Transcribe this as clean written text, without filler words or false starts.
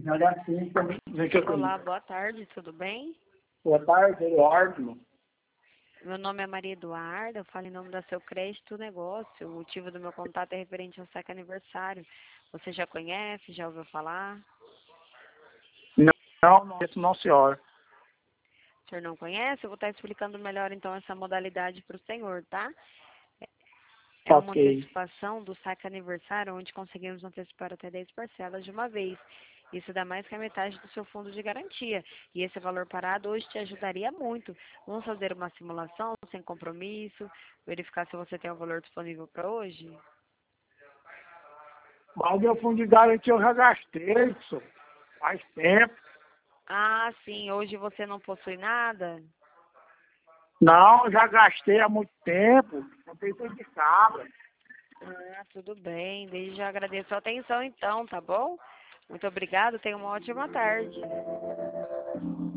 Olha assim, vem que eu Olá, boa tarde, tudo bem? Boa tarde, Eduardo. Meu nome é Maria Eduarda, eu falo em nome da Seu Crédito Negócio. O motivo do meu contato é referente ao saque aniversário. Você já conhece, já ouviu falar? Não, não, senhora. O senhor não conhece? Eu vou estar explicando melhor então essa modalidade para o senhor, tá? É uma Ok. antecipação do saque aniversário, onde conseguimos antecipar até 10 parcelas de uma vez. Isso dá mais que a metade do seu fundo de garantia. E esse valor parado hoje te ajudaria muito. Vamos fazer uma simulação sem compromisso, verificar se você tem o valor disponível para hoje? Mas o meu fundo de garantia eu já gastei, senhor. Faz tempo. Ah, sim, hoje você não possui nada? Não, já gastei há muito tempo. Não tem tudo de cabra. Ah, tudo bem. Desde já agradeço a atenção então, tá bom? Muito obrigado, tenha uma ótima tarde.